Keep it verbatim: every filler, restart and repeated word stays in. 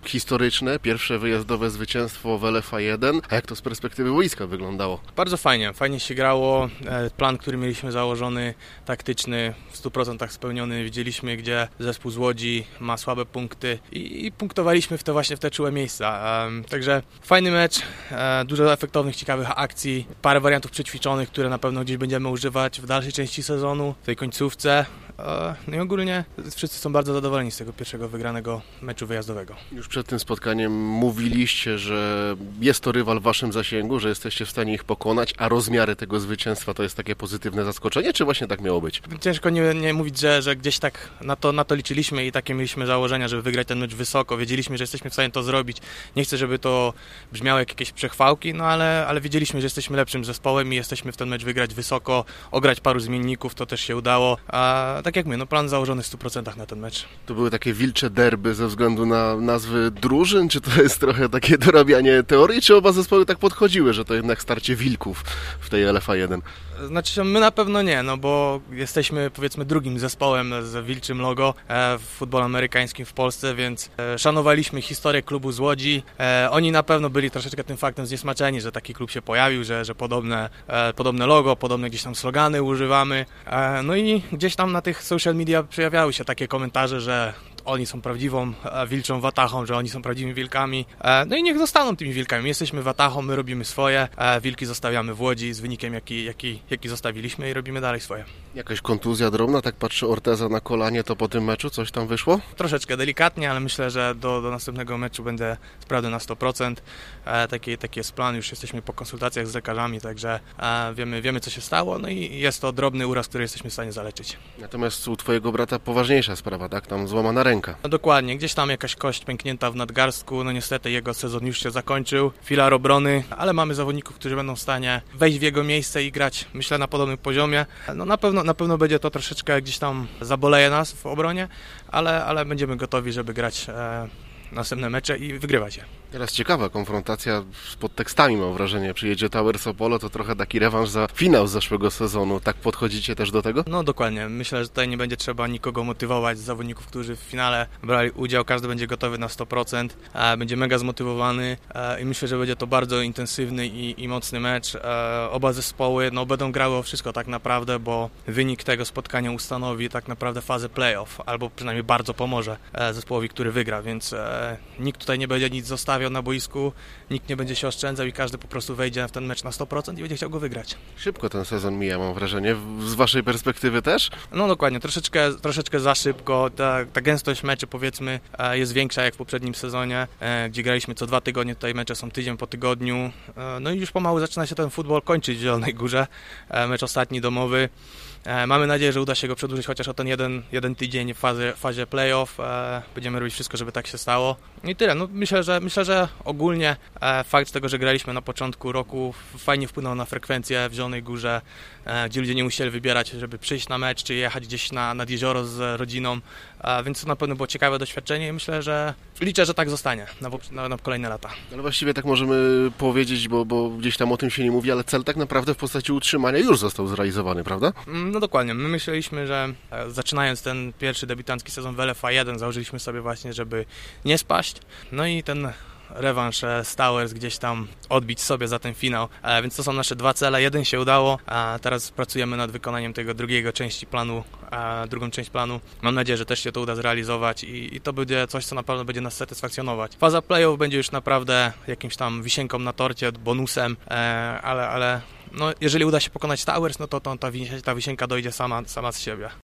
historyczne, pierwsze wyjazdowe zwycięstwo w L F A jeden. A jak to z perspektywy boiska wyglądało? Bardzo fajnie, fajnie się grało. Plan, który mieliśmy założony, taktyczny, w stu procentach spełniony. Widzieliśmy, gdzie zespół z Łodzi ma słabe punkty i, i punktowaliśmy w te właśnie w te czułe miejsca. Także fajny mecz, dużo efektownych, ciekawych akcji, parę wariantów przećwiczonych, które na pewno gdzieś będziemy używać w dalszej części sezonu, w tej końcówce. No i ogólnie wszyscy są bardzo zadowoleni z tego pierwszego wygranego meczu wyjazdowego. Już przed tym spotkaniem mówiliście, że jest to rywal w waszym zasięgu, że jesteście w stanie ich pokonać, a rozmiary tego zwycięstwa to jest takie pozytywne zaskoczenie, czy właśnie tak miało być? Ciężko nie, nie mówić, że, że gdzieś tak na to, na to liczyliśmy i takie mieliśmy założenia, żeby wygrać ten mecz wysoko. Wiedzieliśmy, że jesteśmy w stanie to zrobić. Nie chcę, żeby to brzmiało jak jakieś przechwałki, no ale, ale wiedzieliśmy, że jesteśmy lepszym zespołem i jesteśmy w ten mecz wygrać wysoko, ograć paru zmienników, to też się udało. A tak jak my, no plan założony w stu procentach na ten mecz. To były takie wilcze derby ze względu na nazwy drużyn, czy to jest trochę takie dorabianie teorii, czy oba zespoły tak podchodziły, że to jednak starcie wilków w tej L F A jeden? Znaczy się, my na pewno nie, no bo jesteśmy powiedzmy drugim zespołem z wilczym logo w futbolu amerykańskim w Polsce, więc szanowaliśmy historię klubu z Łodzi. Oni na pewno byli troszeczkę tym faktem zniesmaczeni, że taki klub się pojawił, że, że podobne, podobne logo, podobne gdzieś tam slogany używamy. No i gdzieś tam na tych social media przejawiały się takie komentarze, że oni są prawdziwą wilczą watachą, że oni są prawdziwymi wilkami. No i niech zostaną tymi wilkami. My jesteśmy watachą, my robimy swoje. Wilki zostawiamy w Łodzi z wynikiem, jaki, jaki, jaki zostawiliśmy i robimy dalej swoje. Jakaś kontuzja drobna, tak patrzy Orteza na kolanie, to po tym meczu coś tam wyszło? Troszeczkę delikatnie, ale myślę, że do, do następnego meczu będę sprawny na sto procent. Taki, taki jest plan, już jesteśmy po konsultacjach z lekarzami, także wiemy, wiemy co się stało, no i jest to drobny uraz, który jesteśmy w stanie zaleczyć. Natomiast u twojego brata poważniejsza sprawa, tak? Tam złamana ręka. No dokładnie, gdzieś tam jakaś kość pęknięta w nadgarstku, no niestety jego sezon już się zakończył, filar obrony, ale mamy zawodników, którzy będą w stanie wejść w jego miejsce i grać, myślę, na podobnym poziomie. No na pewno, na pewno będzie to troszeczkę gdzieś tam zaboleje nas w obronie, ale, ale będziemy gotowi, żeby grać e, następne mecze i wygrywać je. Teraz ciekawa konfrontacja z podtekstami, mam wrażenie. Przyjedzie Towers Opole, to trochę taki rewanż za finał z zeszłego sezonu. Tak podchodzicie też do tego? No dokładnie. Myślę, że tutaj nie będzie trzeba nikogo motywować z zawodników, którzy w finale brali udział. Każdy będzie gotowy na sto procent, będzie mega zmotywowany i myślę, że będzie to bardzo intensywny i, i mocny mecz. Oba zespoły no, będą grały o wszystko tak naprawdę, bo wynik tego spotkania ustanowi tak naprawdę fazę playoff, albo przynajmniej bardzo pomoże zespołowi, który wygra, więc nikt tutaj nie będzie nic zostawiał na boisku, nikt nie będzie się oszczędzał i każdy po prostu wejdzie w ten mecz na sto procent i będzie chciał go wygrać. Szybko ten sezon mija, mam wrażenie. Z waszej perspektywy też? No dokładnie, troszeczkę, troszeczkę za szybko. Ta, ta gęstość meczy, powiedzmy, jest większa jak w poprzednim sezonie, gdzie graliśmy co dwa tygodnie, tutaj mecze są tydzień po tygodniu. No i już pomału zaczyna się ten futbol kończyć w Zielonej Górze. Mecz ostatni domowy. Mamy nadzieję, że uda się go przedłużyć chociaż o ten jeden, jeden tydzień w fazie, fazie playoff. Będziemy robić wszystko, żeby tak się stało. I tyle. No, myślę, że, myślę, że ogólnie fakt tego, że graliśmy na początku roku fajnie wpłynął na frekwencję w Zielonej Górze, gdzie ludzie nie musieli wybierać, żeby przyjść na mecz, czy jechać gdzieś na, nad jezioro z rodziną, więc to na pewno było ciekawe doświadczenie i myślę, że liczę, że tak zostanie na, na, na kolejne lata. Ale właściwie tak możemy powiedzieć, bo, bo gdzieś tam o tym się nie mówi, ale cel tak naprawdę w postaci utrzymania już został zrealizowany, prawda? No dokładnie. My myśleliśmy, że zaczynając ten pierwszy debiutancki sezon w L F A jeden założyliśmy sobie właśnie, żeby nie spaść. No i ten rewanż z Towers gdzieś tam odbić sobie za ten finał, więc to są nasze dwa cele. Jeden się udało, a teraz pracujemy nad wykonaniem tego drugiego części planu, drugą część planu. Mam nadzieję, że też się to uda zrealizować i, i to będzie coś, co na pewno będzie nas satysfakcjonować. Faza playoff będzie już naprawdę jakimś tam wisienką na torcie, bonusem, ale, ale no, jeżeli uda się pokonać Towers, no to, to ta, ta wisienka dojdzie sama, sama z siebie.